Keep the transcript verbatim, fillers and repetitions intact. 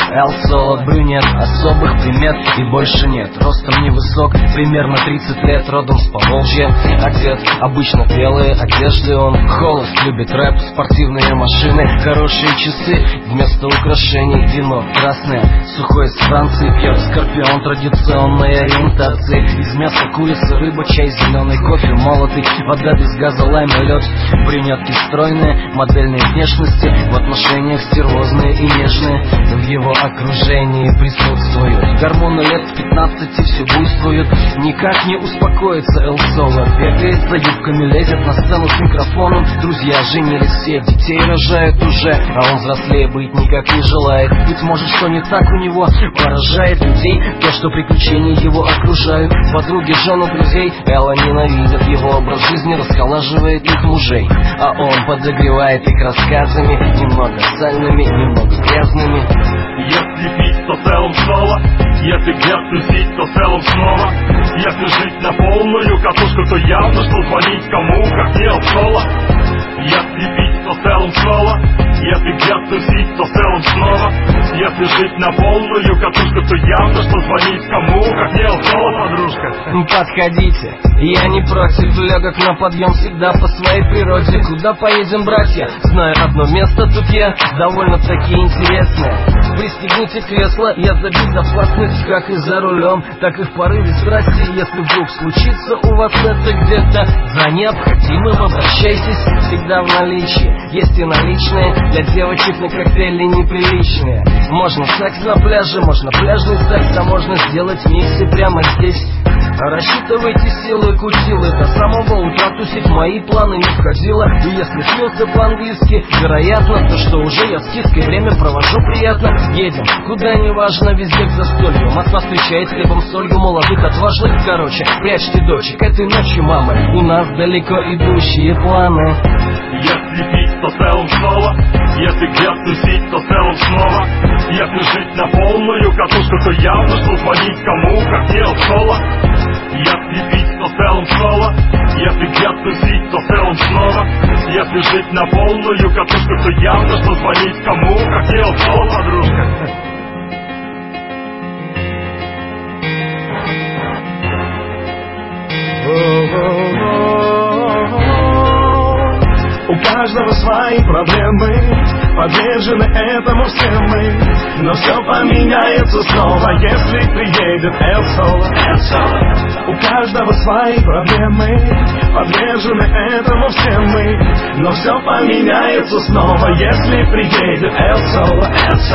Эл Соло, брюнет, особых примет и больше нет. Ростом невысок, примерно тридцать лет, родом с Поволжья. Одет обычно в белые одежды, он холост, любит рэп, спортивные машины, хорошие часы, вместо украшений вино красное, сухой из Франции, пьет Скорпион традиционной ориентации. Из мяса курица, рыба, чай, зеленый кофе, молотый, вода без газа, лайм и лед. Брюнетки стройные, модельные внешности, в отношениях стервозные и нежные. В его окружении присутствуют гормоны, лет с пятнадцати все буйствуют. Никак не успокоится Эл Соло, бегает за юбками, лезет на сцену с микрофоном. Друзья женились все, детей рожают уже, а он взрослее быть никак не желает. Быть может, что не так у него, поражает людей то, что приключения его окружают. Подруги, жены, друзей Элла ненавидят его образ жизни, расхолаживает их мужей, а он подогревает их рассказами, немного сальными, немного грязными. Если пить, то целым соло, если где-то тусить, то целым снова. Если жить на полную катушку, то явно, что звонить кому, как не Эл Соло. Если пить, то целым соло, если где-то тусить, то целым снова. Если жить на полную катушку, то явно, что звонить кому, как не Эл Соло, подружка. Подходите, я не против, легок на подъем всегда по своей природе. Куда поедем, братья? Знаю одно место тут я, довольно-таки интересное. Пристегните кресло, я забит опасность, как и за рулем, так и в порыве страсти. Если вдруг случится у вас это где-то, за необходимым обращайтесь, всегда в наличии. Есть и наличные, для девочек на коктейли неприличные. Можно секс на пляже, можно пляжный секс, а можно сделать миксы прямо здесь. Рассчитывайте силы, кутилы, до самого утра тусить в мои планы не входило. И если слился по-английски, вероятно, то что уже я с киской время провожу приятно. Едем, куда не важно, везде к застолью. Москва встречает хлебом солью молодых отважных. Короче, прячьте дочек, этой ночью, мамы, у нас далеко идущие планы. Если пить, то целым соло, если где-то тусить, то целым снова. Если жить на полную катушку, то явно, что звонить кому, как не Эл Соло. Если пить, то целым соло, если где-то тусить, то целым снова. Если жить на полную катушку, то явно, что звонить кому, как не Эл Соло, подружка. У каждого свои проблемы, подвержены этому все мы. Но все поменяется снова, если приедет Эл Соло. У каждого свои проблемы, подвержены этому все мы. Но все поменяется снова, если приедет Эл Соло.